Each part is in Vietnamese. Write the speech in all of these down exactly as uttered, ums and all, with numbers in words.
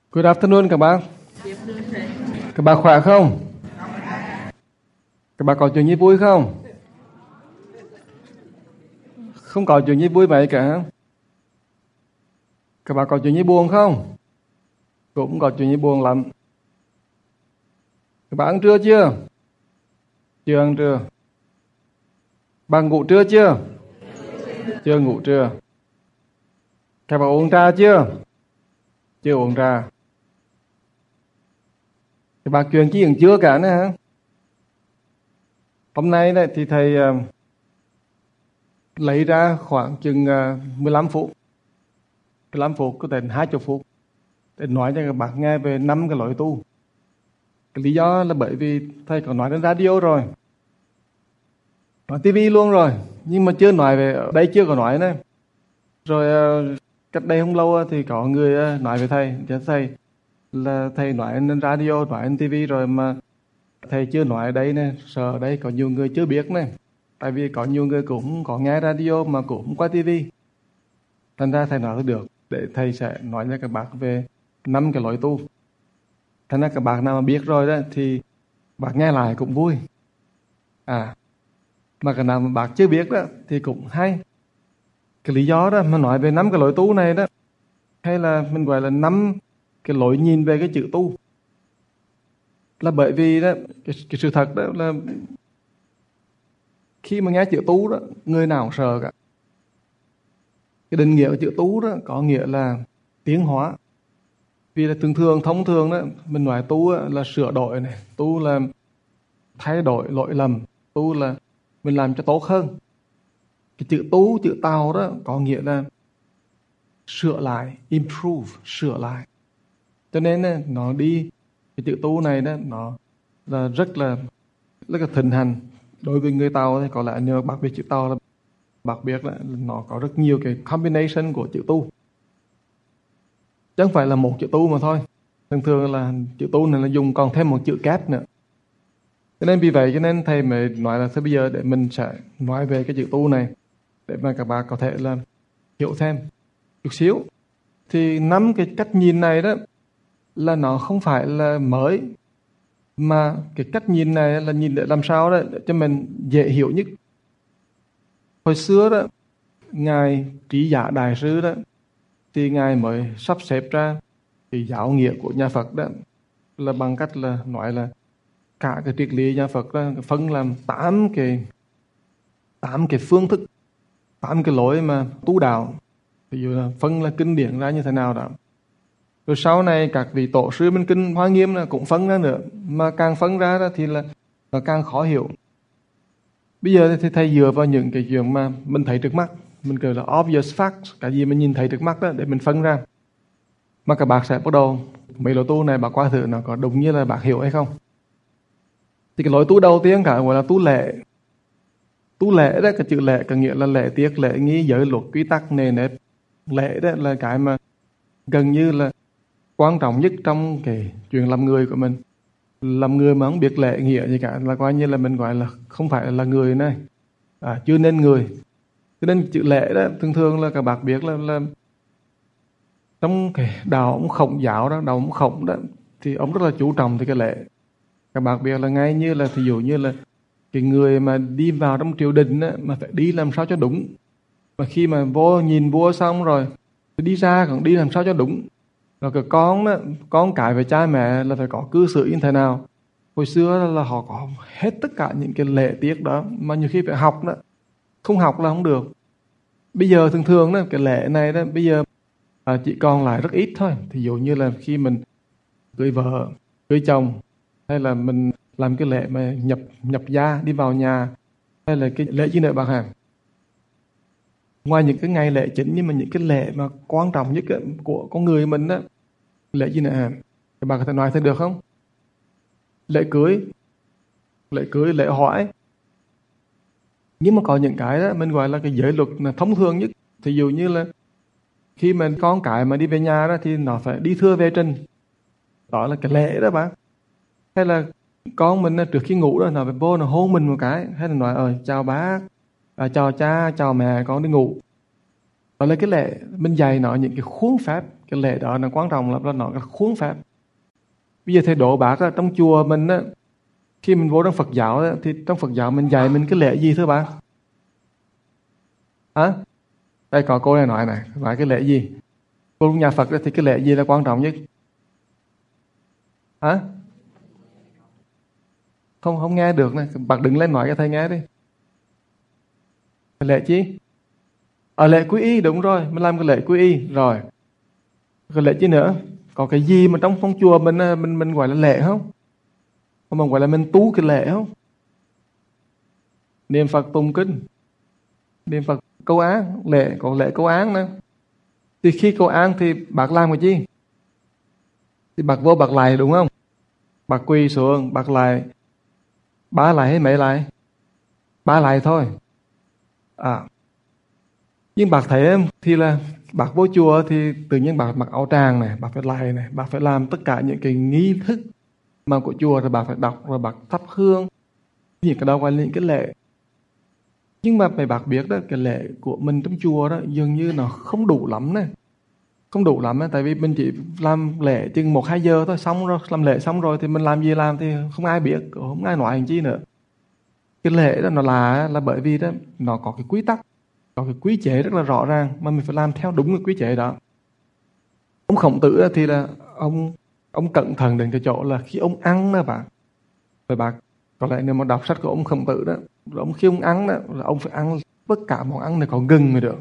Good afternoon các bác. Các bác khỏe không? Các bác có chuyện gì vui không? Không có chuyện gì vui vậy cả. Các bác có chuyện gì buồn không? Cũng có chuyện gì buồn lắm. Các bác ăn trưa chưa? Chưa ăn trưa. Bạn ngủ trưa chưa? Chưa ngủ trưa. Các bác uống trà chưa? Chưa uống trà. Các bác chuyện chi cũng chưa cả nữa hả? Hôm nay đấy thì thầy uh, lấy ra khoảng chừng uh, mười lăm phút. mười lăm phút có thể hai mươi phút để nói cho các bác nghe về năm cái lối tu. Cái lý do là bởi vì thầy có nói trên radio rồi, nói ti vi luôn rồi, nhưng mà chưa nói về ở đây, chưa có nói nữa. Rồi uh, cách đây không lâu thì có người uh, nói về thầy, cho thầy là thầy nói trên radio, nói trên ti vi rồi mà thầy chưa nói ở đây nè, sợ ở đây có nhiều người chưa biết nè. Tại vì có nhiều người cũng có nghe radio mà cũng qua ti vi. Thành ra thầy nói được, để thầy sẽ nói cho các bác về năm cái lối tu. Thành ra các bác nào mà biết rồi đó thì bác nghe lại cũng vui. À, mà cái nào mà bác chưa biết đó thì cũng hay. Cái lý do đó mà nói về năm cái lối tu này đó, hay là mình gọi là năm cái lối nhìn về cái chữ tu, là bởi vì đó cái, cái sự thật đó là khi mà nghe chữ tu đó, người nào cũng sợ cả. Cái định nghĩa của chữ tu đó có nghĩa là tiến hóa. Vì là thường thường, thông thường đó, mình nói tu là sửa đổi này, tu là thay đổi lỗi lầm, tu là mình làm cho tốt hơn. Cái chữ tu, chữ tàu đó có nghĩa là sửa lại, improve, sửa lại. Cho nên nó đi, cái chữ tu này đó, nó là rất là rất là thịnh hành. Đối với người Tàu thì có lẽ nhờ bác biết chữ Tàu là bác biết là nó có rất nhiều cái combination của chữ tu. Chứ không phải là một chữ tu mà thôi. Thường thường là chữ tu này là dùng còn thêm một chữ kép nữa. Cho nên vì vậy cho nên thầy mới nói là thôi bây giờ để mình sẽ nói về cái chữ tu này để mà các bạn có thể là hiểu thêm chút xíu. Thì năm cái cách nhìn này đó là nó không phải là mới, mà cái cách nhìn này là nhìn để làm sao đó để cho mình dễ hiểu nhất. Hồi xưa đó, Ngài Trí Giả Đại Sư đó, thì Ngài mới sắp xếp ra cái giáo nghĩa của nhà Phật đó là bằng cách là nói là cả cái triết lý nhà Phật đó phân làm tám cái tám cái phương thức, tám cái lối mà tu đạo. Ví dụ là phân là kinh điển ra như thế nào đó. Rồi sau này các vị tổ sư bên kinh Hoa Nghiêm là cũng phân ra nữa, mà càng phân ra đó thì là nó càng khó hiểu. Bây giờ thì thầy dựa vào những cái chuyện mà mình thấy trước mắt, mình kêu là obvious facts, cái gì mình nhìn thấy trước mắt đó để mình phân ra. Mà các bác sẽ bắt đầu mấy lối tu này bác qua thử nó có đúng như là bác hiểu hay không. Thì cái lối tu đầu tiên cả gọi là tu lễ. Tu lễ đó, cái chữ lễ có nghĩa là lễ tiết, lễ nghi, giới luật, quy tắc, nề nếp. Lễ đó là cái mà gần như là quan trọng nhất trong cái chuyện làm người của mình. Làm người mà không biết lễ nghĩa gì cả là coi như là mình gọi là không phải là người này, à, chưa nên người. Cho nên chữ lễ đó thường thường là các bác biết là, là trong cái đạo ông Khổng giáo đó, đạo ông Khổng đó thì ông rất là chú trọng tới cái lễ. Các bác biết là ngay như là ví dụ như là cái người mà đi vào trong triều đình á, mà phải đi làm sao cho đúng. Mà khi mà vô nhìn vua xong rồi đi ra còn đi làm sao cho đúng. Rồi cái con đó, con cái với cha mẹ là phải có cư xử như thế nào. Hồi xưa là họ có hết tất cả những cái lễ tiết đó, mà nhiều khi phải học đó, không học là không được. Bây giờ thường thường đó, cái lễ này đó bây giờ à, chỉ còn lại rất ít thôi. Thì dụ như là khi mình cưới vợ, cưới chồng, hay là mình làm cái lễ mà nhập nhập gia, đi vào nhà, hay là cái lễ gì nữa bác hả? Ngoài những cái ngày lễ chính, nhưng mà những cái lễ mà quan trọng nhất của con người mình đó, lễ gì nữa hả? Thì bà có thể nói thêm được không? Lễ cưới, lễ cưới, lễ hỏi. Nhưng mà có những cái đó mình gọi là cái giới luật là thông thường nhất. Thì dụ như là khi mà con cái mà đi về nhà đó thì nó phải đi thưa về trình. Đó là cái lễ đó bác. Hay là con mình trước khi ngủ đó nó phải vô nó hôn mình một cái, hay là nói ờ chào bác, à, chào cha, chào mẹ, con đi ngủ. Đó là cái lệ, mình dạy nó những cái khuôn phép. Cái lệ đó là quan trọng, là nó là khuôn phép. Bây giờ thầy đố bác á, trong chùa mình á, khi mình vô trong Phật giáo á, thì trong Phật giáo mình dạy mình cái lệ gì thưa bác? Hả? Đây có cô này nói này, nói cái lệ gì? Cô trong nhà Phật á, thì cái lệ gì là quan trọng nhất? Hả? Không không nghe được này, bác đứng lên nói cho thầy nghe đi. Cái lệ chi? Ở lệ quy y, đúng rồi, mình làm cái lệ quy y rồi. Cái lệ chi nữa? Có cái gì mà trong phong chùa mình mình mình gọi là lệ không? Không, mình gọi là mình tu cái lệ không? Niệm Phật tụng kinh, niệm Phật câu án, lệ còn lệ câu án nữa. Thì khi câu án thì bác làm cái gì? Thì bác vô bác lại đúng không? Bác quỳ xuống, bác lại ba lại hay mấy lại? Ba lại thôi. À, nhưng bác thấy em thì là bác vô chùa thì tự nhiên bác mặc áo tràng này, bác phải lại này, bác phải làm tất cả những cái nghi thức mà của chùa, rồi bác phải đọc, rồi bác thắp hương, những cái đó gọi là những cái lệ. Nhưng mà mấy bác biết đó, cái lệ của mình trong chùa đó dường như nó không đủ lắm này, không đủ lắm ấy, tại vì mình chỉ làm lễ chừng một hai giờ thôi, xong rồi làm lễ xong rồi thì mình làm gì làm thì không ai biết, không ai nói hành chi nữa. Cái lễ đó nó là là bởi vì đó nó có cái quy tắc, có cái quy chế rất là rõ ràng mà mình phải làm theo đúng cái quy chế đó. Ông Khổng Tử thì là ông ông cẩn thận đến cái chỗ là khi ông ăn đó bạn, rồi bạn có lẽ nếu mà đọc sách của ông Khổng Tử đó, rồi ông khi ông ăn đó là ông phải ăn tất cả món ăn này có gừng mới được.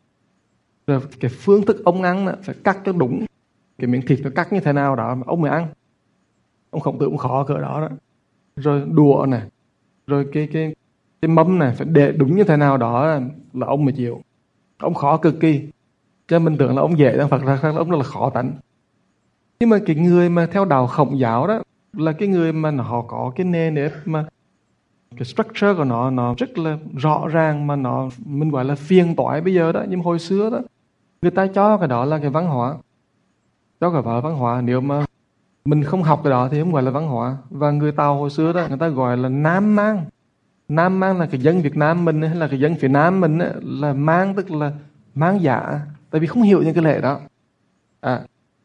Rồi cái phương thức ông ăn đó, phải cắt cho đúng cái miếng thịt, phải cắt như thế nào đó mà ông mới ăn. Ông Khổng Tử cũng khó cỡ đó đó. Rồi đũa này, rồi cái cái cái mâm này phải để đúng như thế nào đó là ông mới chịu. Ông khó cực kỳ. Chứ mình tưởng là ông dễ, Phật ra là ông rất là khó tánh. Nhưng mà cái người mà theo đạo Khổng giáo đó là cái người mà họ có cái nề nếp mà cái structure của nó nó rất là rõ ràng, mà nó mình gọi là phiền toái bây giờ đó, nhưng mà hồi xưa đó người ta cho cái đó là cái văn hóa, cho cái vào văn hóa. Nếu mà mình không học cái đó thì không gọi là văn hóa. Và người Tàu hồi xưa đó người ta gọi là Nam Mang. Nam Mang là cái dân Việt Nam mình hay là cái dân phía Nam mình ấy, là mang tức là mang giả, tại vì không hiểu những cái lễ đó. À,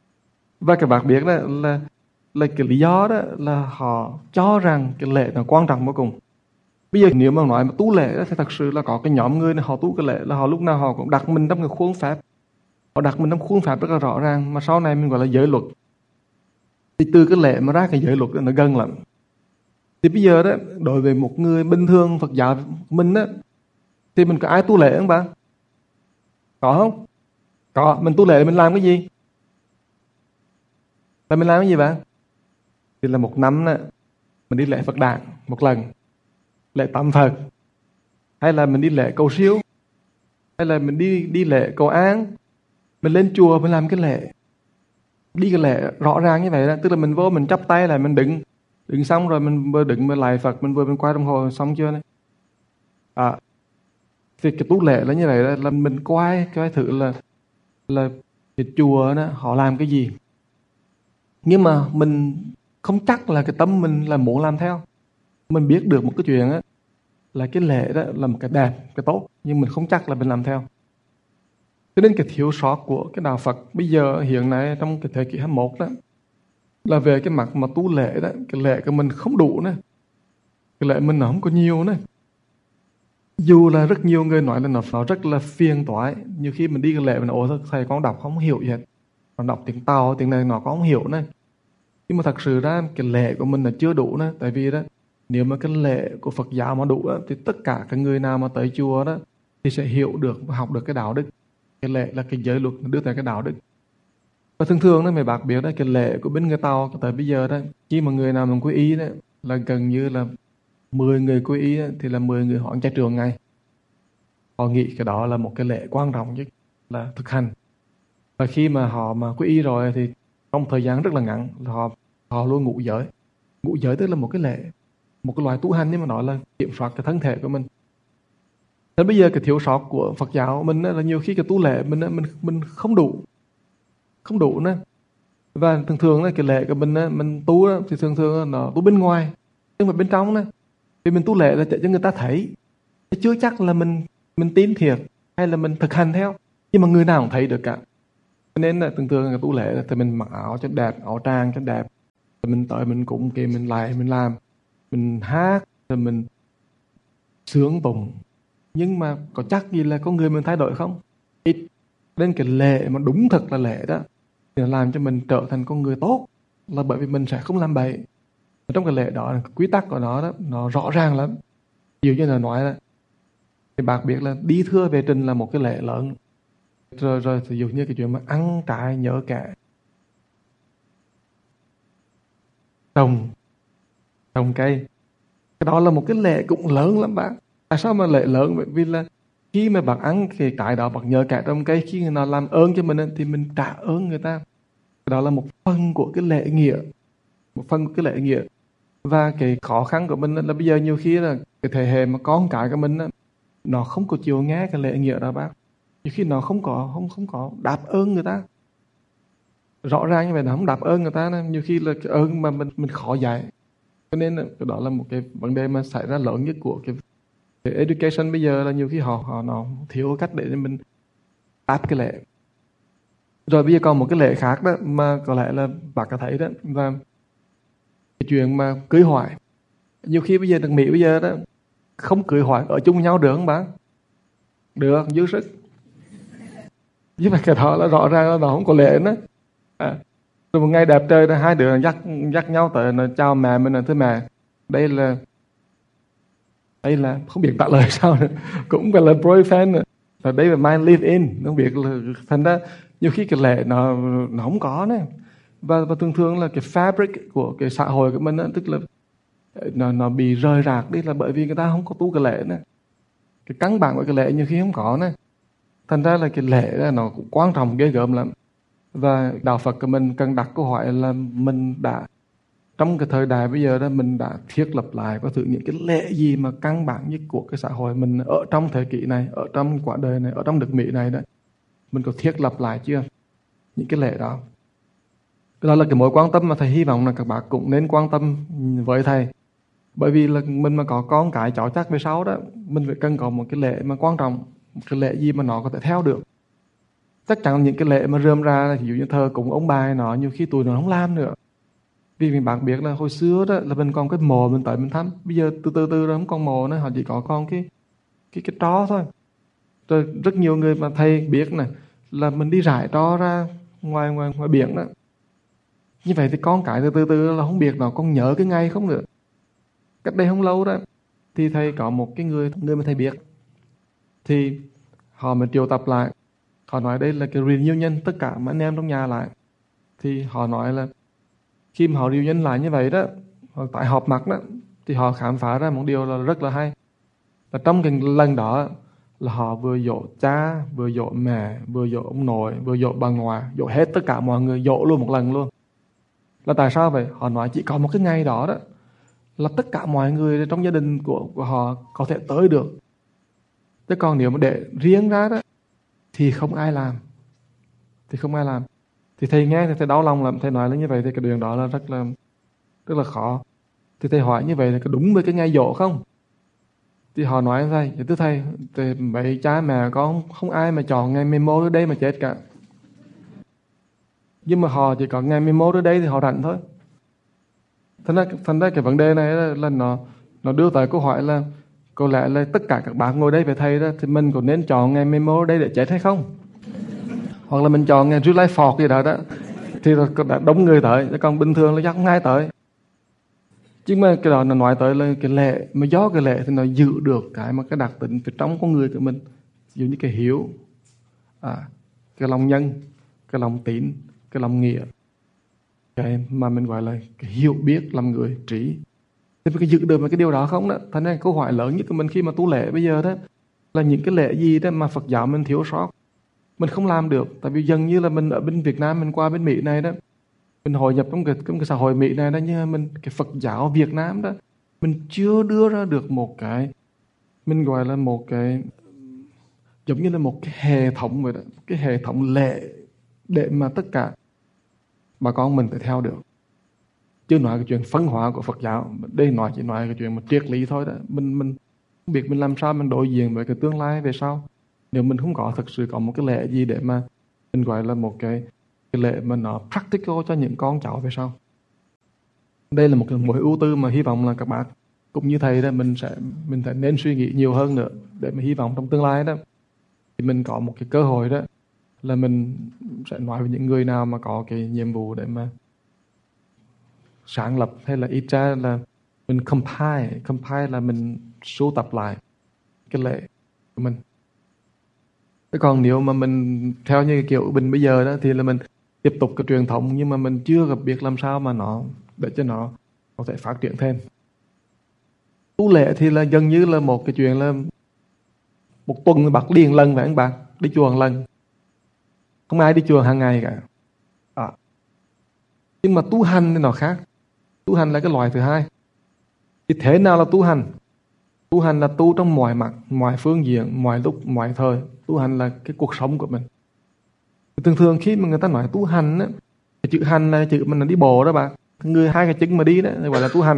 và các bạn biết đó là là cái lý do đó là họ cho rằng cái lễ nó quan trọng vô cùng. Bây giờ nếu mà nói mà tu lễ đó, thì thật sự là có cái nhóm người này họ tu cái lễ là họ lúc nào họ cũng đặt mình trong cái khuôn phép, họ đặt mình trong khuôn phép rất là rõ ràng, mà sau này mình gọi là giới luật. Thì từ cái lễ mà ra cái giới luật đó, nó gần lắm. Thì bây giờ đó đối với một người bình thường Phật giáo mình đó, thì mình có ai tu lễ không bạn? Có không? Có. Mình tu lễ mình làm cái gì? Là mình làm cái gì bạn? Thì là một năm đó, mình đi lễ Phật đản một lần, lễ tắm Phật, hay là mình đi lễ cầu siêu, hay là mình đi đi lễ cầu an, mình lên chùa mình làm cái lễ, đi cái lễ rõ ràng như vậy đó. Tức là mình vô mình chắp tay lại, mình đứng đứng xong rồi mình vừa đứng mình lại Phật, mình vừa mình quay đồng hồ xong chưa này. À, thì cái tu lễ là như vậy đó, là mình quay coi thử là là cái chùa đó họ làm cái gì, nhưng mà mình không chắc là cái tâm mình là muốn làm theo. Mình biết được một cái chuyện á là cái lễ đó là một cái đẹp, cái tốt, nhưng mình không chắc là mình làm theo. Cho nên cái thiếu sót của cái đạo Phật bây giờ hiện nay trong cái thế kỷ hai mươi mốt đó là về cái mặt mà tu lễ đó, cái lễ của mình không đủ nữa, cái lễ mình nó không có nhiều nữa. Dù là rất nhiều người nói là nó, nó rất là phiền toái, nhiều khi mình đi cái lễ mình ồ thôi thầy con đọc không hiểu gì hết, còn đọc tiếng Tàu tiếng này nó có không hiểu nữa. Nhưng mà thật sự ra cái lễ của mình là chưa đủ nữa, tại vì đó nếu mà cái lễ của Phật giáo mà đủ đó, thì tất cả các người nào mà tới chùa đó thì sẽ hiểu được và học được cái đạo đức. Cái lễ là cái giới luật đưa tới cái đạo đức. Và thường thường đó mấy bác biết đó, cái lễ của bên người Tàu tới bây giờ đó, chỉ mà người nào mình quy y đó là gần như là mười người quy y đó, thì là mười người họ ăn chay trường ngay. Họ nghĩ cái đó là một cái lễ quan trọng nhất là thực hành. Và khi mà họ mà quy y rồi thì trong thời gian rất là ngắn họ họ luôn ngụ giới. Ngụ giới tức là một cái lễ, một cái loại tu hành, nhưng mà nói là kiểm soát cái thân thể của mình. Nên bây giờ cái thiếu sót của Phật giáo mình là nhiều khi cái tu lễ mình mình mình không đủ, không đủ nữa. Và thường thường là cái lễ của mình mình tu thì thường thường nó tu bên ngoài, nhưng mà bên trong này vì mình tu lễ là để cho người ta thấy, chưa chắc là mình mình tin thiệt hay là mình thực hành theo. Nhưng mà người nào cũng thấy được cả. Cho nên là thường thường cái tu lễ là thì mình mặc áo cho đẹp, áo trang cho đẹp, rồi mình tới mình cũng kì mình lại mình làm, mình hát, rồi mình sướng tụng. Nhưng mà có chắc gì là con người mình thay đổi không? Ít. Nên cái lễ mà đúng thật là lễ đó thì nó làm cho mình trở thành con người tốt, là bởi vì mình sẽ không làm bậy. Trong cái lễ đó, cái quy tắc của nó đó, nó rõ ràng lắm. Ví dụ như là nói đó, thì bác biết là đi thưa về trình là một cái lễ lớn. Rồi rồi ví dụ như cái chuyện mà ăn trái nhớ kẻ, trồng trồng cây, cái đó là một cái lễ cũng lớn lắm bác. Tại sao mà lễ lớn? Bởi vì là khi mà bạn ăn cái trái đó, bạn nhớ kẻ trồng cây, khi người nào làm ơn cho mình thì mình trả ơn người ta. Cái đó là một phần của cái lễ nghĩa, một phần của cái lễ nghĩa. Và cái khó khăn của mình là bây giờ nhiều khi là cái thế hệ mà con cái của mình đó, nó không có chịu nghe cái lễ nghĩa đó bác. Nhiều khi nó không có không không có đáp ơn người ta. Rõ ràng như vậy, nó không đáp ơn người ta nên nhiều khi là cái ơn mà mình mình khó dạy. Cho nên là cái đó là một cái vấn đề mà xảy ra lớn nhất của cái, cái education bây giờ, là nhiều khi họ họ nó thiếu cách để mình đáp cái lễ. Rồi bây giờ còn một cái lễ khác đó mà có lẽ là bạn có thấy đó, và cái chuyện mà cưới hỏi. Nhiều khi bây giờ nước Mỹ bây giờ đó không cưới hỏi ở chung nhau được không bạn? Được, dư sức. Nhưng mà cái đó là rõ ràng là nó không có lễ nữa. À, rồi một ngày đẹp trời, hai đứa dắt dắt nhau tới nó chào mẹ mình, là thưa mẹ, đây là đây là không biết trả lời sao nữa. Cũng phải là boyfriend nữa. Và đây là my live in, không biết là thành ra nhiều khi cái lễ nó nó không có nữa. Và, và thường thường là cái fabric của cái xã hội của mình đó, tức là nó nó bị rời rạc đi, là bởi vì người ta không có tu cái lễ nữa. Cái căn bản của cái lễ nhiều khi không có nữa. Thành ra là cái lễ đó, nó cũng quan trọng ghê gớm lắm. Và đạo Phật của mình cần đặt câu hỏi là mình đã, trong cái thời đại bây giờ đó, mình đã thiết lập lại có thử những cái lễ gì mà căn bản nhất của cái xã hội mình ở trong thời kỳ này, ở trong quả đời này, ở trong nước Mỹ này đó, mình có thiết lập lại chưa? Những cái lễ đó. Đó là cái mối quan tâm mà thầy hy vọng là các bạn cũng nên quan tâm với thầy. Bởi vì là mình mà có con cái cháu chắc về sau đó, mình phải cần có một cái lễ mà quan trọng, một cái lễ gì mà nó có thể theo được. Chắc chắn những cái lễ mà rơm ra, ví dụ như thờ cúng ông bà nó, nhiều khi tụi nó không làm nữa. Vì mình bạn biết là hồi xưa đó là mình còn cái mồ mình tới mình thăm. Bây giờ từ từ từ đó không còn mồ nữa, họ chỉ có con cái cái cái tro thôi. Rồi rất nhiều người mà thầy biết này là mình đi rải tro ra ngoài ngoài ngoài biển đó. Như vậy thì con cái từ từ từ là không biết nó còn nhớ cái ngày không nữa. Cách đây không lâu đó thì thầy có một cái người người mà thầy biết, thì họ mới triệu tập lại. Họ nói đây là cái reunion, tất cả mấy anh em trong nhà lại. Thì họ nói là khi mà họ reunion lại như vậy đó, họ tại họp mặt đó, thì họ khám phá ra một điều là rất là hay. Là trong cái lần đó là họ vừa dỗ cha, vừa dỗ mẹ, vừa dỗ ông nội, vừa dỗ bà ngoại, dỗ hết tất cả mọi người, dỗ luôn một lần luôn. Là tại sao vậy? Họ nói chỉ có một cái ngày đó đó là tất cả mọi người trong gia đình của, của họ có thể tới được. Chứ còn nếu mà để riêng ra đó thì không ai làm. Thì không ai làm. Thì thầy nghe thì thầy đau lòng lắm. Thầy nói là như vậy thì cái điều đó là rất là rất là khó. Thì thầy hỏi như vậy là có đúng với cái ngày dỗ không? Thì họ nói thầy, thưa thầy, thì mấy cha mẹ con không ai mà chọn ngày mười một ở đây mà chết cả. Nhưng mà họ chỉ có ngày mười một ở đây thì họ rảnh thôi. Thành ra, thành ra cái vấn đề này là, là nó nó đưa tới câu hỏi là có lẽ là tất cả các bạn ngồi đây về thầy đó, thì mình có nên chọn ngày mười một ở đây để chết hay không? Hoặc là mình chọn ngày July fourth gì đó đó thì đã đông người tới, còn bình thường là chắc không ai tới. Nhưng mà cái đó nó nói tới là cái lễ, mà do cái lễ thì nó giữ được cái mà cái đặc tính phía trong con người của mình, ví dụ như cái hiếu, à, cái lòng nhân, cái lòng tín, cái lòng nghĩa, cái mà mình gọi là cái hiểu biết làm người trí. Thì cái giữ được mà cái điều đó không đó. Thành ra câu hỏi lớn nhất của mình khi mà tu lễ bây giờ đó là những cái lễ gì đó mà Phật giáo mình thiếu sót, mình không làm được. Tại vì dần như là mình ở bên Việt Nam, mình qua bên Mỹ này đó, mình hội nhập trong cái, trong cái xã hội Mỹ này đó, nhưng mà mình cái Phật giáo Việt Nam đó, mình chưa đưa ra được một cái, mình gọi là một cái giống như là một cái hệ thống vậy đó, cái hệ thống lệ để mà tất cả bà con mình phải theo được. Chứ nói cái chuyện phân hóa của Phật giáo, đây nói chỉ nói cái chuyện mà triết lý thôi đó. Mình mình không biết mình làm sao mình đối diện với cái tương lai về sau. Nếu mình không có thực sự có một cái lễ gì để mà mình gọi là một cái, cái lễ mà nó practical cho những con cháu về sau. Đây là một cái mối ưu tư mà hy vọng là các bạn cũng như thầy đó, mình sẽ mình phải nên suy nghĩ nhiều hơn nữa, để mà hy vọng trong tương lai đó thì mình có một cái cơ hội đó là mình sẽ nói với những người nào mà có cái nhiệm vụ để mà sáng lập, hay là ít ra là mình compile, compile là mình sưu tập lại cái lễ của mình. Thế còn nếu mà mình theo như kiểu Bình bây giờ đó thì là mình tiếp tục cái truyền thống, nhưng mà mình chưa gặp biết làm sao mà nó để cho nó có thể phát triển thêm. Tu lễ thì là gần như là một cái chuyện là một tuần bạc đi một lần, phải không bạn? Đi chùa một lần, không ai đi chùa hàng ngày cả. À. Nhưng mà tu hành thì nó khác. Tu hành là cái loại thứ hai. Thì thế nào là tu hành? Tu hành là tu trong mọi mặt, mọi phương diện, mọi lúc, mọi thời. Tu hành là cái cuộc sống của mình. Thường thường khi mà người ta nói tu hành á, cái chữ hành là chữ mình là đi bộ đó bạn. Người hai cái chân mà đi đó gọi là tu hành.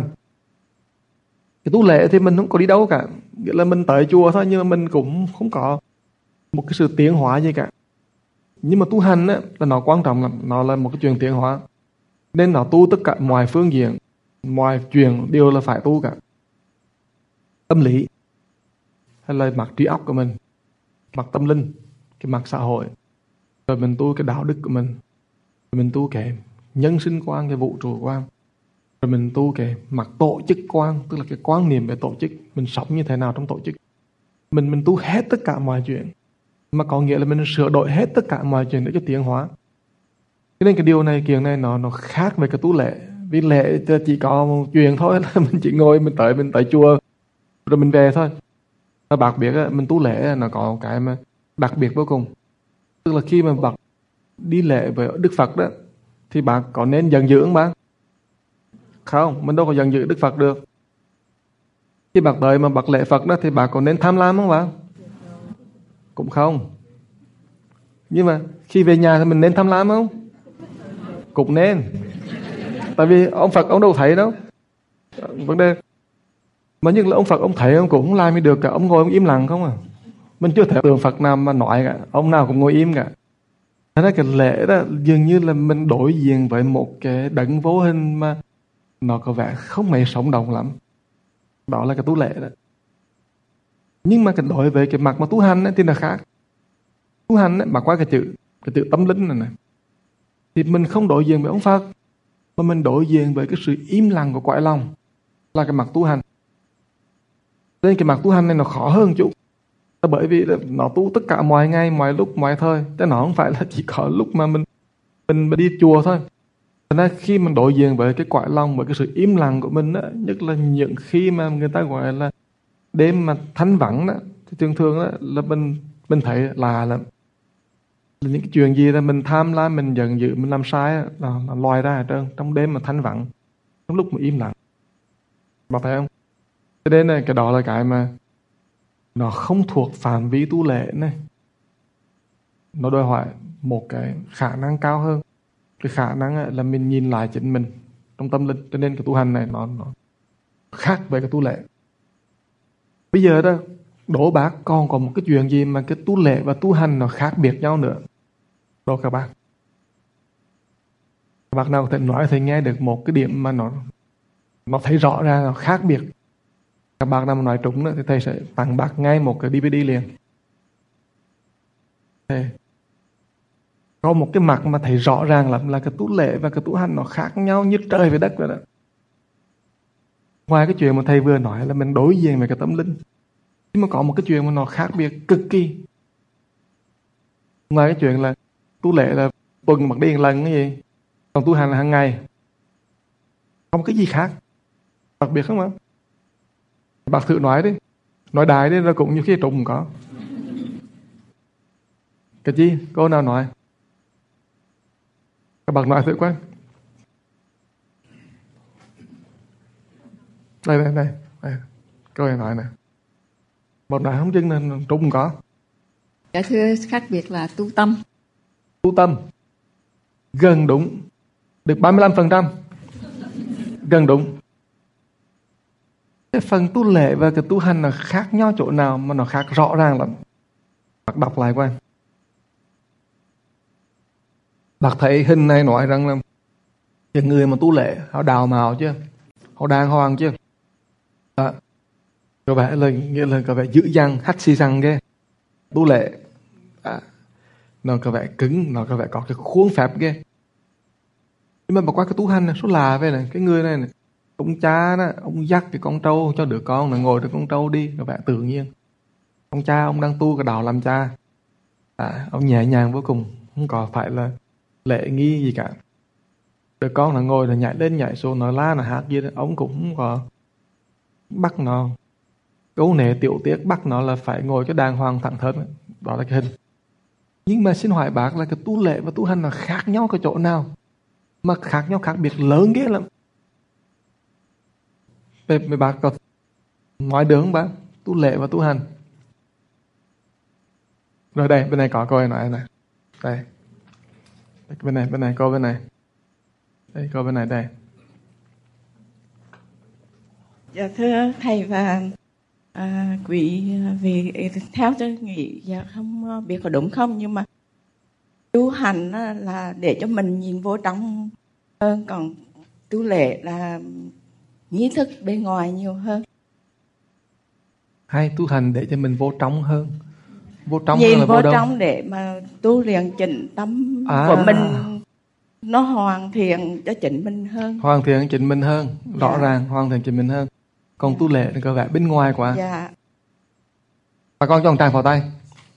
Cái tu lễ thì mình không có đi đâu cả, nghĩa là mình tới chùa thôi, nhưng mà mình cũng không có một cái sự tiến hóa gì cả. Nhưng mà tu hành á, là nó quan trọng, là nó là một cái chuyện tiến hóa, nên nó tu tất cả mọi phương diện, mọi chuyện đều là phải tu cả. Tâm lý, hay là mặt trí óc của mình, mặt tâm linh, cái mặt xã hội, rồi mình tu cái đạo đức của mình, rồi mình tu cái nhân sinh quan, cái vũ trụ quan, rồi mình tu cái mặt tổ chức quan, tức là cái quan niệm về tổ chức, mình sống như thế nào trong tổ chức. Mình mình tu hết tất cả mọi chuyện, mà có nghĩa là mình sửa đổi hết tất cả mọi chuyện để cho tiến hóa. Cho nên cái điều này, kiện này nó nó khác với cái tu lễ. Vì lễ chỉ có một chuyện thôi, là mình chỉ ngồi, mình tới mình tới chùa rồi mình về thôi. Và đặc biệt mình tu lễ nó có cái mà đặc biệt vô cùng. Tức là khi mà bác đi lễ với Đức Phật đó, thì bác có nên giận dữ không bác? Không, mình đâu có giận dữ Đức Phật được. Khi bác tới mà bác lễ Phật đó thì bác có nên tham lam không bác? Cũng không. Nhưng mà khi về nhà thì mình nên tham lam không? Cũng nên. Tại vì ông Phật ông đâu thấy đâu. Vấn đề mà nhưng là ông Phật ông thấy ông cũng không làm gì được cả, ông ngồi ông im lặng không à. Mình chưa thể tượng Phật nào mà nói cả, ông nào cũng ngồi im cả. Thế nên cái lễ đó dường như là mình đối diện với một cái đấng vô hình mà nó có vẻ không mấy sống động lắm. Đó là cái tu lễ đó. Nhưng mà cái đối với cái mặt mà tu hành ấy, thì là khác. Tu hành ấy, mà qua cái chữ cái chữ tâm linh này này, thì mình không đối diện với ông Phật, mà mình đối diện với cái sự im lặng của cõi lòng, là cái mặt tu hành. Nên cái mặt tu hành này nó khó hơn chút, bởi vì nó tu tất cả mọi ngày, mọi lúc, mọi thời, chứ nó không phải là chỉ có lúc mà mình mình, mình đi chùa thôi. Nên khi mình đối diện với cái cõi lòng, với cái sự im lặng của mình đó, nhất là những khi mà người ta gọi là đêm mà thanh vắng đó, thì thường thường đó là mình mình thấy lạ lắm. Những cái chuyện gì là mình tham lam, mình giận dữ, mình làm sai là, là lòi ra hết trơn trong đêm mà thanh vắng, trong lúc mà im lặng. Bạn thấy không? Cho nên này, cái đó là cái mà nó không thuộc phạm vi tu lễ này. Nó đòi hỏi một cái khả năng cao hơn. Cái khả năng là mình nhìn lại chính mình trong tâm linh. Cho nên cái tu hành này nó, nó khác với cái tu lễ. Bây giờ đó, đố bác còn có một cái chuyện gì mà cái tu lễ và tu hành nó khác biệt nhau nữa. Đố các bác. Các bác nào có thể nói thầy nghe được một cái điểm mà nó nó thấy rõ ra nó khác biệt. Các bác nào mà nói trúng nữa thì thầy sẽ tặng bác ngay một cái đê vê đê liền. Thầy có một cái mặt mà thầy rõ ràng lắm là cái tu lễ và cái tu hành nó khác nhau như trời với đất vậy đó. Ngoài cái chuyện mà thầy vừa nói là mình đối diện với cái tâm linh, nhưng mà có một cái chuyện mà nó khác biệt cực kỳ. Ngoài cái chuyện là tu lễ là tuần mặc đi một lần cái gì, còn tu hành là hàng ngày, không cái gì khác đặc biệt không ạ? Bác thử nói đi, nói đại đi, rồi cũng nhiều khi trùng có. Cái gì? Cô nào nói? Các bác nói thử quá. Đây đây đây, đây. Câu này nói nè. Một nói không chừng là trùng có. Dạ thưa, khác biệt là tu tâm. Tu tâm. Gần đúng. Được ba mươi lăm phần trăm. Gần đúng. Cái phần tu lễ và cái tu hành nó khác nhau chỗ nào mà nó khác rõ ràng lắm. Bác đọc lại qua. Bác thấy hình này nói rằng là những người mà tu lệ họ đào mạo chưa, họ đàng hoàng chưa. Đó. Có vẻ là nghĩa là có vẻ dữ dằn, hắt xì răng ghê. Tu lệ à, nó có vẻ cứng, nó có vẻ có cái khuôn phép ghê. Nhưng mà bà qua cái tu hành này, số là về này, cái người này này, ông cha đó, ông dắt cái con trâu cho đứa con là ngồi trên con trâu đi, có vẻ tự nhiên. Ông cha ông đang tu cái đạo làm cha, à, ông nhẹ nhàng vô cùng, không có phải là lễ nghi gì cả. Đứa con là ngồi là nhảy lên nhảy xuống, nói la là hát gì đó, ông cũng không có bắt nó cấu nệ tiểu tiết, bắt nó là phải ngồi cái đàng hoàng thẳng thắn. Đó là cái hình. Nhưng mà xin hỏi bác là cái tu lệ và tu hành là khác nhau cái chỗ nào? Mà khác nhau khác biệt lớn ghê lắm. Về, về bác có nói được không bác? Tu lệ và tu hành. Rồi đây, bên này có câu nói này. Đây. Bên này, bên này, câu bên này. Đây, câu bên này, đây. Dạ thưa thầy và à, quý vị, theo tôi nghĩ dạ không biết có đúng không, nhưng mà tu hành là để cho mình nhìn vô trong hơn, còn tu lệ là nghi thức bên ngoài nhiều hơn. Hay, tu hành để cho mình vô trong hơn. Vô trong nhìn là vô, vô đâu? Trong để mà tu luyện chỉnh tâm à. của mình, nó hoàn thiện cho chính mình hơn. Hoàn thiện chính mình hơn, rõ Dạ. ràng hoàn thiện chính mình hơn. Còn Dạ. tu lệ thì có vẻ bên ngoài quá. Dạ. Bà con cho một tràng vào tay.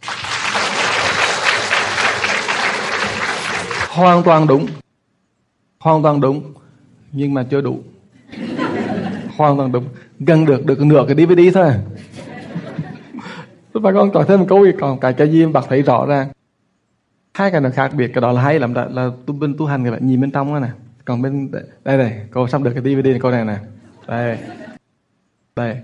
Hoàn toàn đúng. Hoàn toàn đúng. Nhưng mà chưa đủ. Hoàn toàn đúng. Gần được, được nửa cái đê vê đê thôi. Bà con có thêm một câu gì, còn cái cái gì bác thấy rõ ràng. Hai cái nó khác biệt, cái đó là hay lắm, đó là tu bên tu hành các bạn nhìn bên trong đó nè. Còn bên đây này, cô sắp được cái đê vê đê này, câu này nè. Đây. Đây.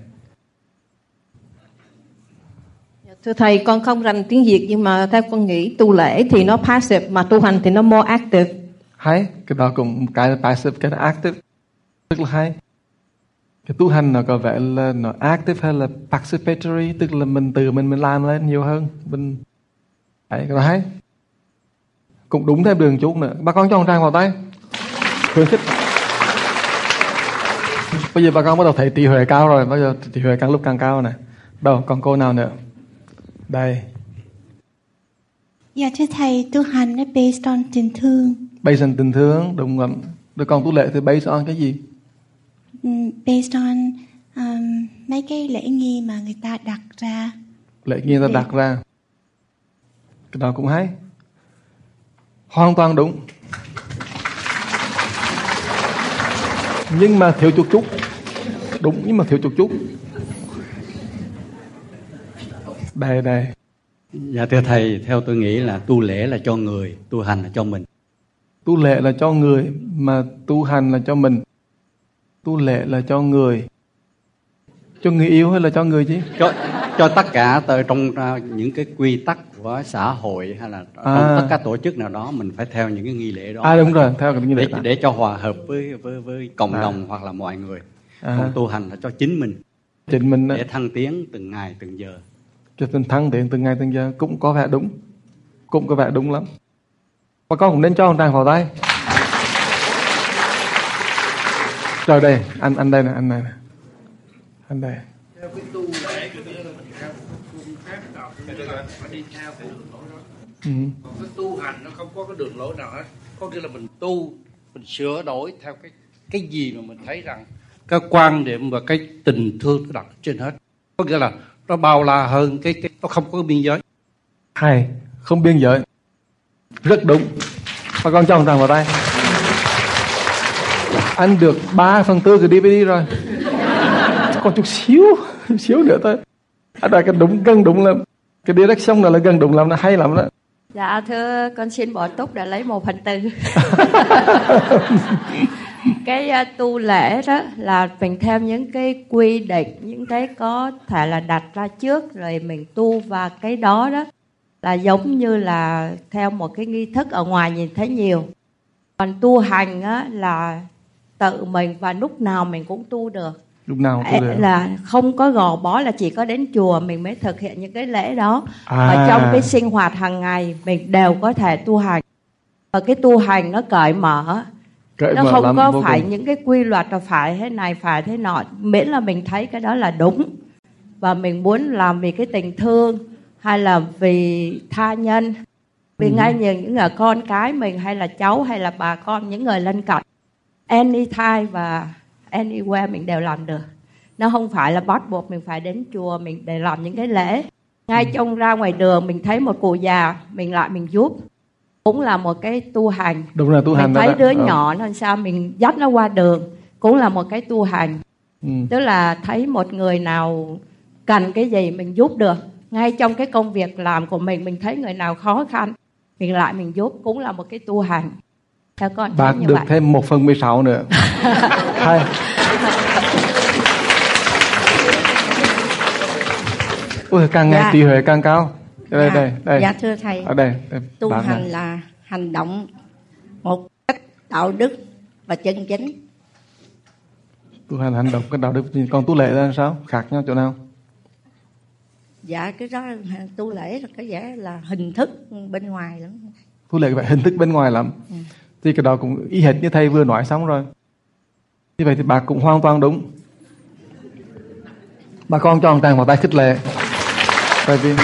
Thưa thầy, con không rành tiếng Việt nhưng mà theo con nghĩ tu lễ thì nó passive mà tu hành thì nó more active. Hay, cái đó cũng cái là passive, cái là active. Tức là hay. Cái tu hành nó có vẻ là nó active hay là participatory, tức là mình tự mình mình làm lên nhiều hơn. Mình đấy, cái đó hay. Cũng đúng thêm đường chút nữa. Bà con cho một tràng vào tay. Khuyến khích. Bây giờ bà con bắt đầu thấy trí huệ cao rồi, bây giờ trí huệ càng lúc càng cao nè. Đâu, còn cô nào nữa? Đây. Dạ thưa thầy, tu hành nó based on tình thương. Based on tình thương, đúng không? Rồi còn tu lệ thì based on cái gì? Um, based on um, mấy cái lễ nghi mà người ta đặt ra. Lễ nghi người ta đặt ra. Cái đó cũng hay. Hoàn toàn đúng. Nhưng mà thiếu chút chút. Đúng, nhưng mà thiếu chút chút. Đây, đây. Dạ thưa thầy, theo tôi nghĩ là tu lễ là cho người, tu hành là cho mình. Tu lễ là cho người, mà tu hành là cho mình. Tu lễ là cho người. Cho người yêu hay là cho người chứ? Cho, cho tất cả trong những cái quy tắc của xã hội hay là trong à. tất cả tổ chức nào đó mình phải theo những cái nghi lễ đó. À đúng rồi, theo cái nghi lễ để, để cho hòa hợp với với với cộng à. đồng hoặc là mọi người. À. Còn tu hành là cho chính mình. Chính mình đó. Để thăng tiến từng ngày từng giờ. Cho từng thăng tiến từng ngày từng giờ cũng có vẻ đúng. Cũng có vẻ đúng lắm. Bà con cũng nên cho một tràng vào tay. Rồi đây, anh anh đây nè, anh này nè. Anh đây. Theo cái tu lễ của nghĩa là mình theo phương pháp nào cũng là phải đi theo cái đường lối đó. Ừ. Còn cái tu hành nó không có cái đường lối nào hết. Có nghĩa là mình tu, mình sửa đổi theo cái cái gì mà mình thấy rằng cái quan điểm và cái tình thương nó đặt trên hết. Có nghĩa là nó bao la hơn cái, cái nó không có biên giới. Hay, không biên giới. Rất đúng. Bà con cho một tràng vào tay. Anh được ba phần tư cái đê vê đê rồi. Còn chút xíu, chút xíu nữa thôi. Anh nói cái đúng, gần đúng lắm. Cái direction này là gần đúng lắm, nó hay lắm đó. Dạ thưa con xin bỏ túc để lấy một phần tư. Cái uh, tu lễ đó là mình theo những cái quy định, những cái có thể là đặt ra trước rồi mình tu, và cái đó đó là giống như là theo một cái nghi thức ở ngoài nhìn thấy nhiều. Còn tu hành á là tự mình và lúc nào mình cũng tu được. Lúc nào cũng tu lễ. Là không có gò bó, là chỉ có đến chùa mình mới thực hiện những cái lễ đó. À. Ở trong cái sinh hoạt hàng ngày mình đều có thể tu hành. Và cái tu hành nó cởi mở. Cởi nó mở không lắm, có vô phải cùng. những cái quy luật là phải thế này, phải thế nọ. Miễn là mình thấy cái đó là đúng. Và mình muốn làm vì cái tình thương, hay là vì tha nhân, vì Ừ. ngay nhiều những người con cái mình, hay là cháu, hay là bà con, những người lân cận, anytime và anywhere mình đều làm được. Nó không phải là bắt buộc mình phải đến chùa mình để làm những cái lễ. Ngay trong ra ngoài đường mình thấy một cụ già, mình lại mình giúp, cũng là một cái tu hành. Đúng là tu hành Mình đó thấy đó. đứa Ờ. nhỏ nó làm sao mình dắt nó qua đường, cũng là một cái tu hành. Ừ. Tức là thấy một người nào cần cái gì mình giúp được. Ngay trong cái công việc làm của mình, mình thấy người nào khó khăn, mình lại mình giúp, cũng là một cái tu hành. Theo con thấy Bác như được vậy. thêm một phần mười sáu nữa. Hay. Ui, càng ngày Dạ. trí huệ càng cao. Đây, Dạ. đây, đây. Dạ thưa thầy, Ở đây, đây. tu Bác hành này. là hành động một cách đạo đức và chân chính. Tu hành hành động cái đạo đức, còn tu lễ là sao? Khác nhau chỗ nào? Dạ cái đó tu lễ là cái vẻ là hình thức bên ngoài lắm. Tu lễ phải hình thức bên ngoài lắm. Ừ. Thì cái đó cũng y hệt như thầy vừa nói xong rồi. Như vậy thì bà cũng hoàn toàn đúng. Bà con cho một tràng vào tay khích lệ. Tại vì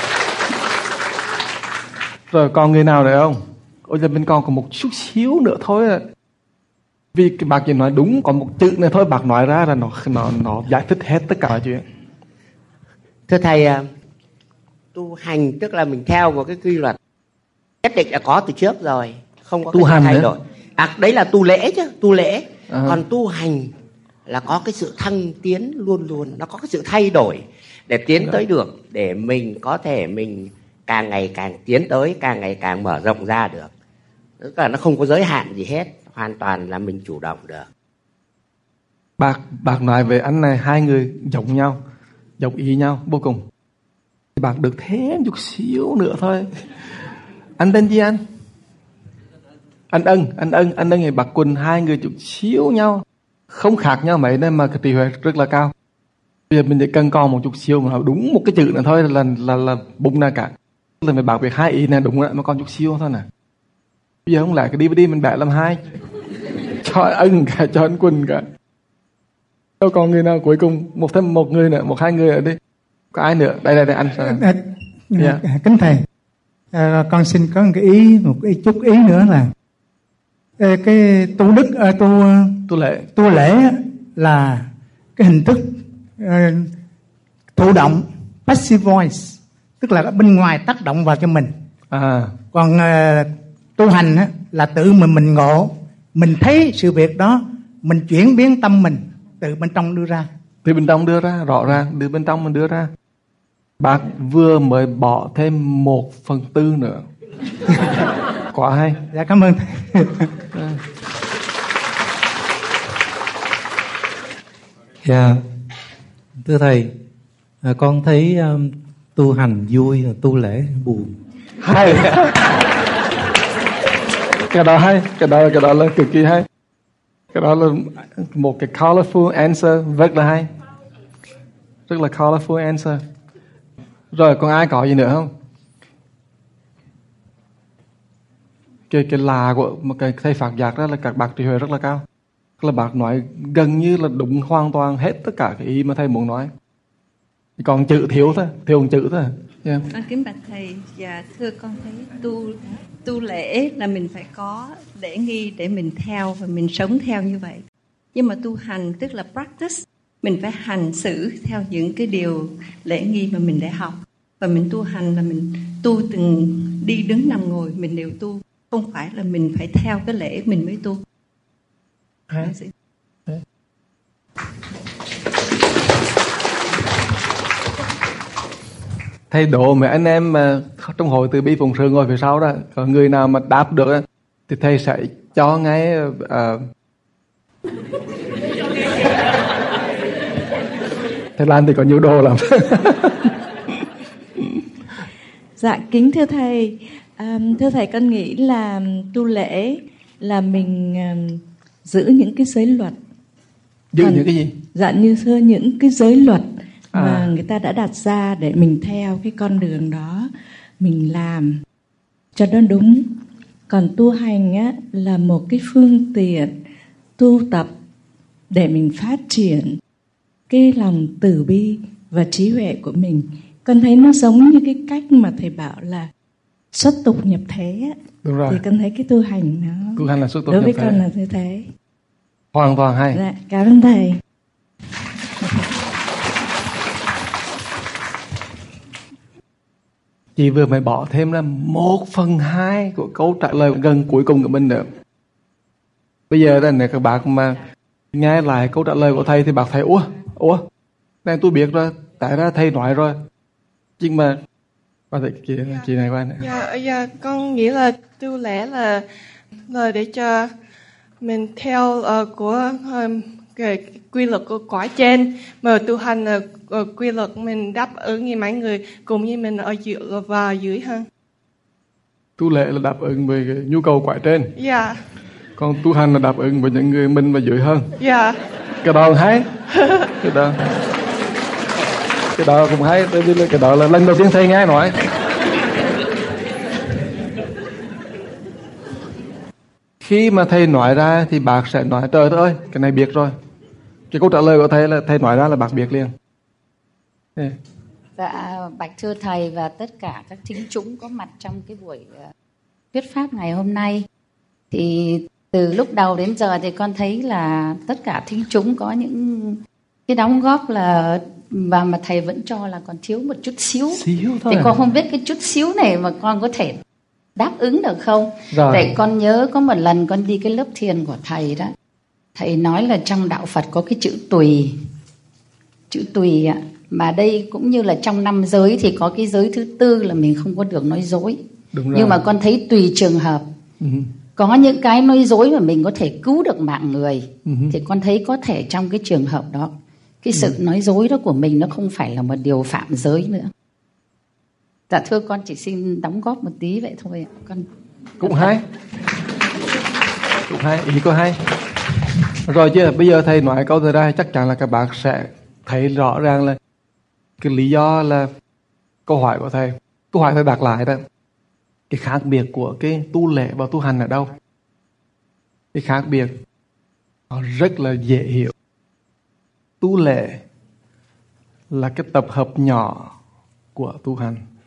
rồi còn người nào nữa không? Ôi giờ bên con còn một chút xíu nữa thôi à. Vì cái bác chỉ nói đúng, còn một chữ nữa thôi bác nói ra là nó nó nó giải thích hết tất cả mọi chuyện. Thưa thầy, tu hành tức là mình theo một cái quy luật nhất định đã có từ trước rồi, không có Tu cái gì hành thay nữa? đổi. À, đấy là tu lễ chứ, tu lễ. À. Còn tu hành là có cái sự thăng tiến luôn luôn, nó có cái sự thay đổi để tiến Được. tới được, để mình có thể mình càng ngày càng tiến tới, càng ngày càng mở rộng ra được. Tức là nó không có giới hạn gì hết, hoàn toàn là mình chủ động được. Bác bác nói về anh này, hai người giống nhau, giống ý nhau vô cùng. Thì bác được thêm chút xíu nữa thôi. Anh tên gì anh? Anh Ân, anh Ân, anh Ân thì bác Quỳnh, hai người chút xíu nhau, không khác nhau mấy nên mà cái trí huệ rất là cao. Bây giờ mình chỉ cần còn một chút xíu mà đúng một cái chữ nữa thôi là là là bung ra cả. Là mình bác việc hai ý này đúng rồi, mà còn chút xíu thôi nè. Bây giờ không lại cái đê vê đê mình bẻ làm hai, cho Ân cả, cho anh Quỳnh cả. Đâu còn người nào cuối cùng, một thêm một người nữa, một hai người ở đây. Có ai nữa? Đây đây đây anh. À, Yeah. Kính thầy, à, con xin có một cái ý, một cái chút ý nữa là à, cái tu đức, à, tu tu lễ, tu lễ là cái hình thức à, thụ động, passive voice, tức là ở bên ngoài tác động vào cho mình. À. Còn à, tu hành á, là tự mình mình ngộ, mình thấy sự việc đó, mình chuyển biến tâm mình từ bên trong đưa ra. Từ bên trong đưa ra, rõ ràng, từ bên trong mình đưa ra. Bác vừa mới bỏ thêm một phần tư nữa. Quá hay. Dạ cảm ơn. Dạ, thưa thầy, à, con thấy um, tu hành vui, tu lễ buồn. Hay. Cái đó hay, cái đó cái đó là cực kỳ hay. Cái đó là một cái colorful answer rất là hay, rất là colorful answer. Rồi còn ai có gì nữa không? Cái cái là của một cái thầy Phạt Giác đó là các bác trí huệ rất là cao. Là bác nói gần như là đúng hoàn toàn hết tất cả cái ý mà thầy muốn nói. Còn chữ thiếu thôi, thiếu một chữ thôi. Yeah. Con kính bạch thầy, và thưa con thấy tu tu lễ là mình phải có lễ nghi để mình theo và mình sống theo như vậy. Nhưng mà tu hành tức là practice, mình phải hành xử theo những cái điều lễ nghi mà mình đã học. Và mình tu hành là mình tu từng đi đứng nằm ngồi mình đều tu, không phải là mình phải theo cái lễ mình mới tu. Hay. Thầy đổ mấy anh em mà trong hội từ bi phụng sự ngồi phía sau đó, còn người nào mà đáp được thì thầy sẽ cho ngay uh, Thái Lan thì có nhiều đồ lắm. Dạ kính thưa thầy, à, thưa thầy con nghĩ là tu lễ là mình um, giữ những cái giới luật Giữ những cái gì? Dạ như xưa những cái giới luật À. mà người ta đã đặt ra để mình theo cái con đường đó, mình làm cho nó đúng. Còn tu hành á, là một cái phương tiện tu tập để mình phát triển cái lòng từ bi và trí huệ của mình. Con thấy nó giống như cái cách mà thầy bảo là xuất tục nhập thế á. Đúng rồi. Thì con thấy cái tu hành nó Tu hành là xuất tục đối nhập với thế. con là như thế. Hoàn toàn hay. Dạ, cảm ơn thầy. Chị vừa mới bỏ thêm là một phần hai của câu trả lời gần cuối cùng của mình nữa. Bây giờ là nếu các bạn mà nghe lại câu trả lời của thầy thì bạn thấy ủa, ủa, này tôi biết rồi, tại ra thầy nói rồi. Nhưng mà có thể chị, chị này qua này. Dạ, dạ, con nghĩ là tu lễ là là để cho mình theo uh, của um, cái quy luật của quả trên, mà tu hành là uh, quy luật mình đáp ứng như mấy người cùng như mình ở giữa và dưới hơn. Tu lễ là đáp ứng với cái nhu cầu quả trên. Dạ. Còn tu hành là đáp ứng với những người mình và dưới hơn. Dạ. Cái đó hay. Cái đó cái đó cũng hay, bởi vì cái đó là lần đầu tiên thầy nghe nói. Khi mà thầy nói ra thì bác sẽ nói trời ơi, cái này biết rồi. Cái câu trả lời của thầy là thầy nói ra là bác biết liền. Thế. Dạ, bạch thưa thầy và tất cả các thính chúng có mặt trong cái buổi uh, thuyết pháp ngày hôm nay. Thì từ lúc đầu đến giờ thì con thấy là tất cả thính chúng có những cái đóng góp là và mà thầy vẫn cho là còn thiếu một chút xíu. Xíu thôi. Thì con không biết cái chút xíu này mà con có thể đáp ứng được không? Rồi. Tại con nhớ có một lần con đi cái lớp thiền của thầy đó, thầy nói là trong đạo Phật có cái chữ tùy, chữ tùy ạ. Mà đây cũng như là trong năm giới thì có cái giới thứ tư là mình không có được nói dối. Đúng rồi. Nhưng mà con thấy tùy trường hợp. Ừ. Có những cái nói dối mà mình có thể cứu được mạng người. Ừ. Thì con thấy có thể trong cái trường hợp đó, cái sự Ừ. nói dối đó của mình nó không phải là một điều phạm giới nữa. Dạ thưa con chỉ xin đóng góp một tí vậy thôi ạ. Con Cũng hay. Cũng hay, ý có hay. Rồi chứ bây giờ thầy nói câu từ ra chắc chắn là các bạn sẽ thấy rõ ràng là cái lý do là câu hỏi của thầy. Câu hỏi thầy đặt lại đó, cái khác biệt của cái tu lễ và tu hành ở đâu? Cái khác biệt nó rất là dễ hiểu. Tu lễ là cái tập hợp nhỏ của tu hành.